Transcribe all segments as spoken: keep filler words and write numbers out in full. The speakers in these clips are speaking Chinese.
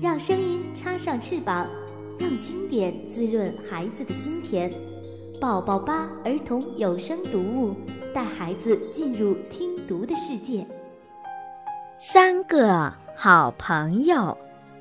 让声音插上翅膀，让经典滋润孩子的心田。宝宝吧儿童有声读物，带孩子进入听读的世界。 三个好朋友。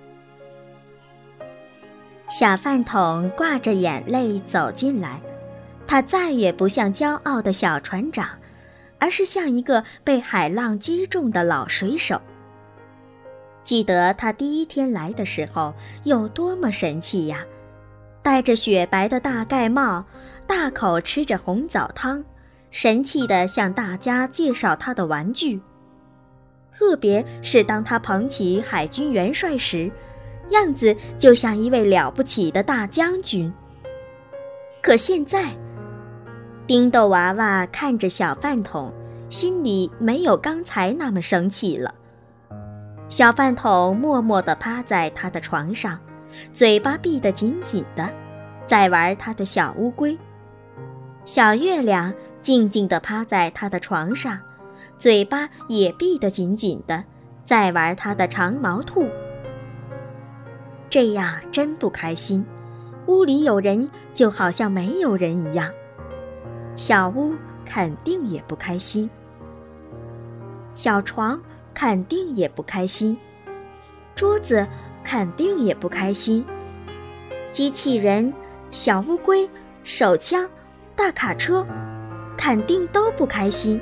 小饭桶挂着眼泪走进来，他再也不像骄傲的小船长，而是像一个被海浪击中的老水手。记得他第一天来的时候有多么神气呀，戴着雪白的大盖帽，大口吃着红枣汤，神气地向大家介绍他的玩具。特别是当他捧起海军元帅时，样子就像一位了不起的大将军。可现在，丁豆娃娃看着小饭桶，心里没有刚才那么生气了。小饭桶默默地趴在他的床上，嘴巴闭得紧紧的，在玩他的小乌龟。小月亮静静地趴在他的床上，嘴巴也闭得紧紧的，在玩他的长毛兔。这样真不开心，屋里有人就好像没有人一样。小屋肯定也不开心，小床肯定也不开心，桌子肯定也不开心，机器人、小乌龟、手枪、大卡车肯定都不开心。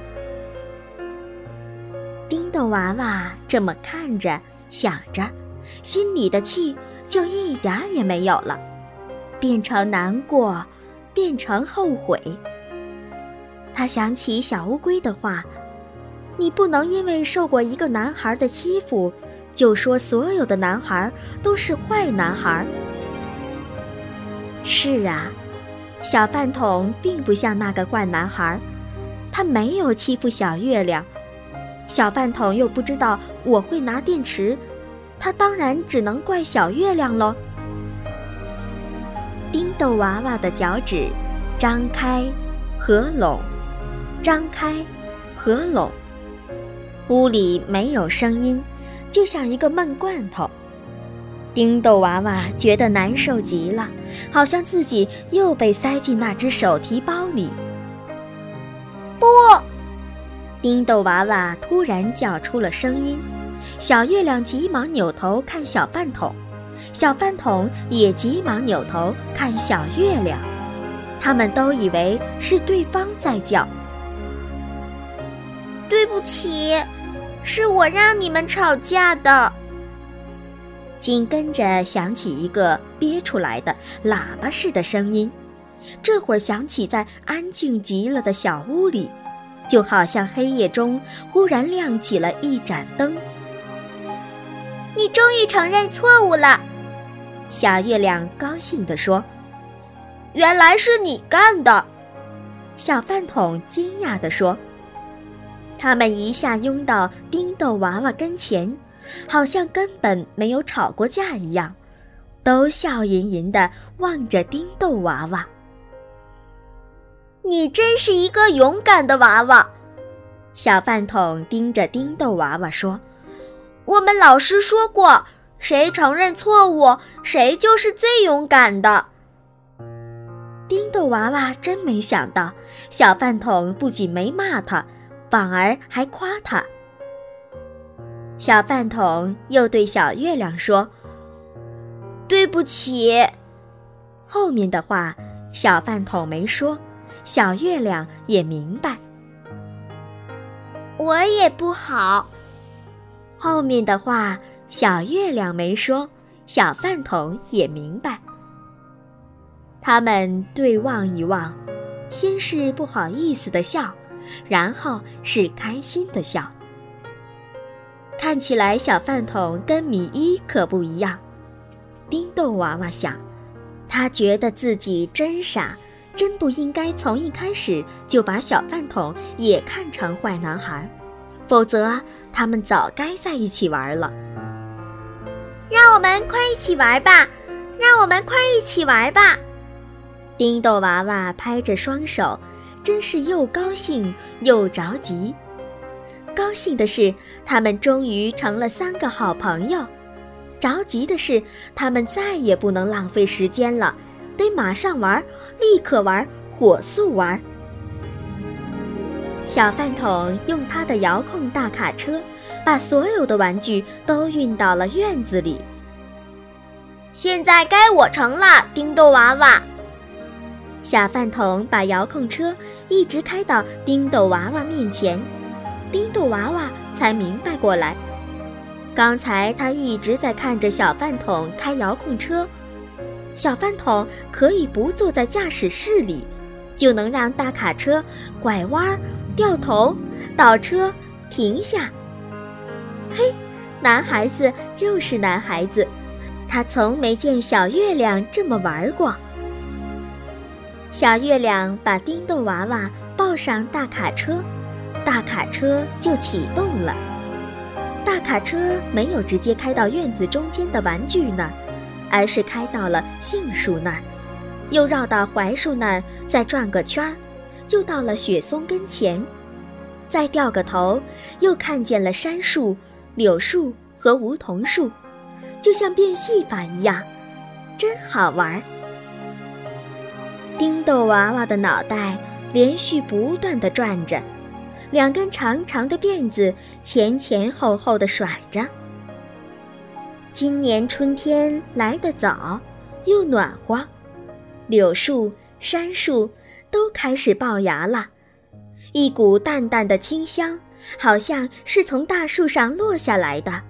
丁豆娃娃这么看着想着，心里的气就一点儿也没有了，变成难过，变成后悔。他想起小乌龟的话，你不能因为受过一个男孩的欺负，就说所有的男孩都是坏男孩。是啊，小饭桶并不像那个坏男孩，他没有欺负小月亮。小饭桶又不知道我会拿电池，他当然只能怪小月亮咯。丁豆娃娃的脚趾张开合拢，张开合拢，屋里没有声音，就像一个闷罐头。丁豆娃娃觉得难受极了，好像自己又被塞进那只手提包里。不！丁豆娃娃突然叫出了声音，小月亮急忙扭头看小饭桶，小饭桶也急忙扭头看小月亮，他们都以为是对方在叫。对不起，是我让你们吵架的。紧跟着响起一个憋出来的喇叭似的声音，这会儿响起在安静极了的小屋里，就好像黑夜中忽然亮起了一盏灯。你终于承认错误了，小月亮高兴地说。原来是你干的，小饭桶惊讶地说。他们一下拥到丁豆娃娃跟前，好像根本没有吵过架一样，都笑吟吟地望着丁豆娃娃。你真是一个勇敢的娃娃，小饭桶盯着丁豆娃娃说。我们老师说过，谁承认错误，谁就是最勇敢的。丁豆娃娃真没想到，小饭桶不仅没骂他，反而还夸他。小饭桶又对小月亮说：对不起。后面的话小饭桶没说，小月亮也明白。我也不好。后面的话小月亮没说，小饭桶也明白。他们对望一望，先是不好意思的笑，然后是开心的笑。看起来小饭桶跟米一可不一样。丁豆娃娃想，他觉得自己真傻，真不应该从一开始就把小饭桶也看成坏男孩，否则他们早该在一起玩了。让我们快一起玩吧，让我们快一起玩吧。丁豆娃娃拍着双手，真是又高兴又着急。高兴的是，他们终于成了三个好朋友； 着急的是，他们再也不能浪费时间了，得马上玩，立刻玩，火速玩。小饭桶用他的遥控大卡车，把所有的玩具都运到了院子里。 现在该我乘了，叮豆娃娃。 小饭桶把遥控车一直开到叮豆娃娃面前，叮豆娃娃才明白过来，刚才他一直在看着小饭桶开遥控车，小饭桶可以不坐在驾驶室里，就能让大卡车拐弯、掉头、倒车、停下。嘿，男孩子就是男孩子，他从没见小月亮这么玩过。小月亮把叮豆娃娃抱上大卡车，大卡车就启动了。大卡车没有直接开到院子中间的玩具那儿，而是开到了杏树那儿，又绕到槐树那儿，再转个圈儿，就到了雪松跟前，再掉个头，又看见了杉树、柳树和梧桐树，就像变戏法一样，真好玩。叮豆娃娃的脑袋连续不断地转着，两根长长的辫子前前后后地甩着。今年春天来得早，又暖和，柳树、杉树都开始爆芽了，一股淡淡的清香，好像是从大树上落下来的。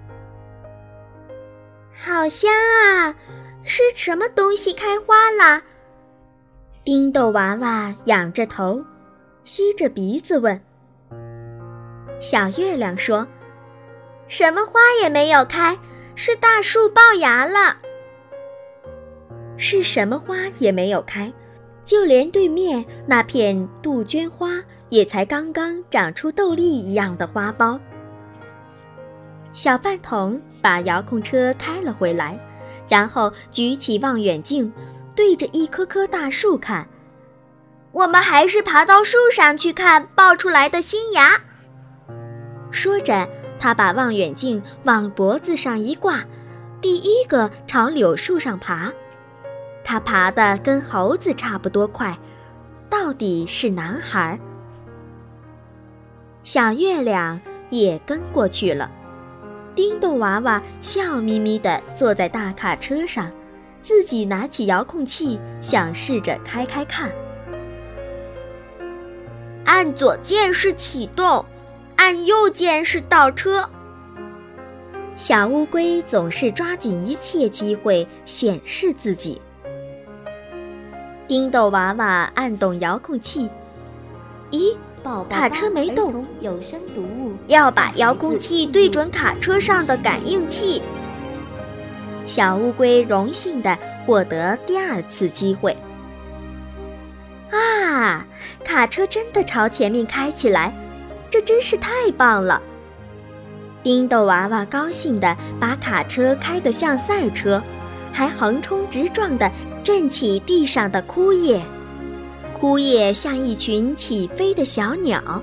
好香啊！是什么东西开花了？ 叮豆娃娃仰着头，吸着鼻子问。小月亮说： 什么花也没有开，是大树爆芽了。 是什么花也没有开，就连对面那片杜鹃花也才刚刚长出豆粒一样的花苞。小饭桶把遥控车开了回来，然后举起望远镜，对着一棵棵大树看。 我们还是爬到树上去看爆出来的新芽。 说着，他把望远镜往脖子上一挂，第一个朝柳树上爬。他爬得跟猴子差不多快，到底是男孩。小月亮也跟过去了。叮豆娃娃笑眯眯地坐在大卡车上，自己拿起遥控器，想试着开开看。 按左键是启动，按右键是倒车。 小乌龟总是抓紧一切机会显示自己。叮豆娃娃按动遥控器，咦，卡车没动， 有声读物要把遥控器对准卡车上的感应器。 小乌龟荣幸地获得第二次机会。啊，卡车真的朝前面开起来，这真是太棒了！叮豆娃娃高兴地把卡车开得像赛车，还横冲直撞地震起地上的枯叶，枯叶像一群起飞的小鸟。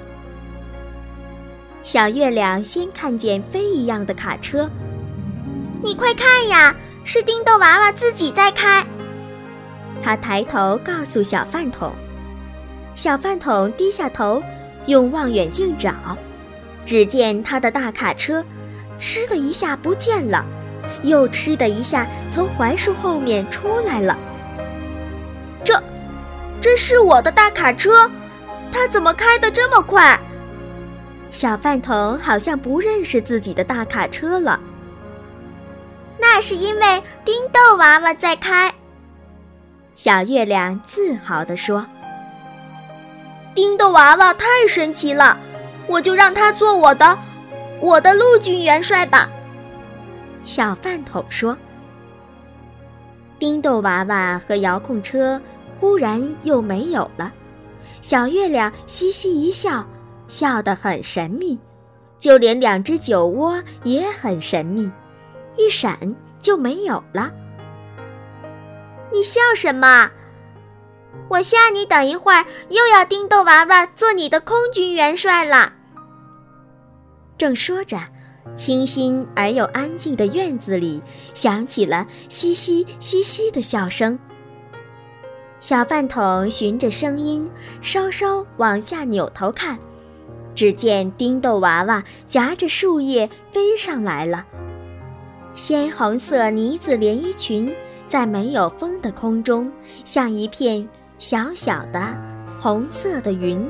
小月亮先看见飞一样的卡车， 你快看呀，是叮豆娃娃自己在开。 他抬头告诉小饭桶，小饭桶低下头用望远镜找，只见他的大卡车哧的一下不见了，又哧的一下从槐树后面出来了。 这这是我的大卡车，它怎么开得这么快？ 小饭桶好像不认识自己的大卡车了。 那是因为叮豆娃娃在开。 小月亮自豪地说， 叮豆娃娃太神奇了，我就让他做我的我的陆军元帅吧。 小饭桶说。叮豆娃娃和遥控车忽然又没有了，小月亮嘻嘻一笑，笑得很神秘，就连两只酒窝也很神秘，一闪就没有了。 你笑什么？我吓你等一会儿又要叮豆娃娃做你的空军元帅了。 正说着， 清新而又安静的院子里响起了嘻嘻嘻嘻的笑声。小饭桶循着声音稍稍往下扭头看，只见丁豆娃娃夹着树叶飞上来了。鲜红色呢子连衣裙在没有风的空中，像一片小小的红色的云。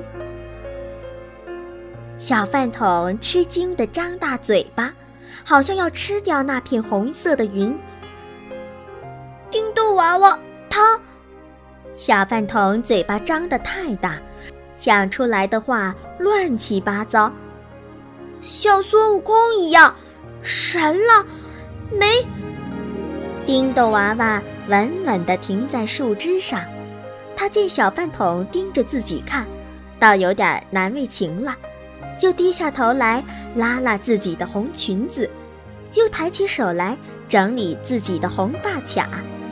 小饭桶吃惊地张大嘴巴，好像要吃掉那片红色的云。 丁豆娃娃，它…… 小饭桶嘴巴张得太大，讲出来的话乱七八糟， 像孙悟空一样，神了，没…… 丁豆娃娃稳稳地停在树枝上，他见小饭桶盯着自己看，倒有点难为情了，就低下头来拉拉自己的红裙子，又抬起手来整理自己的红发卡。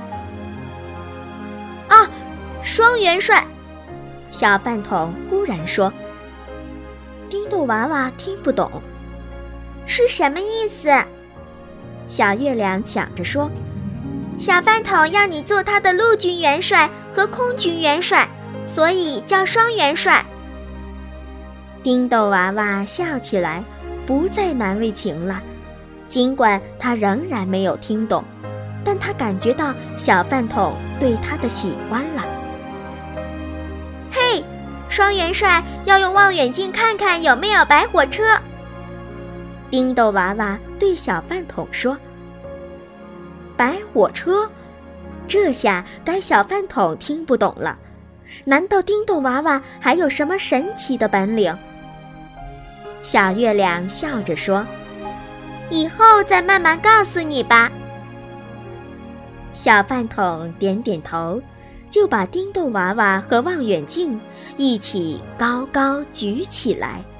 啊，双元帅！ 小饭桶忽然说。丁豆娃娃听不懂， 是什么意思？ 小月亮抢着说， 小饭桶要你做他的陆军元帅和空军元帅，所以叫双元帅。 丁豆娃娃笑起来，不再难为情了。尽管他仍然没有听懂，但他感觉到小饭桶对他的喜欢了。 嘿，双元帅要用望远镜看看有没有白火车。 丁豆娃娃对小饭桶说。白火车？这下该小饭桶听不懂了。难道丁豆娃娃还有什么神奇的本领？小月亮笑着说， 以后再慢慢告诉你吧。 小饭桶点点头，就把丁豆娃娃和望远镜一起高高举起来。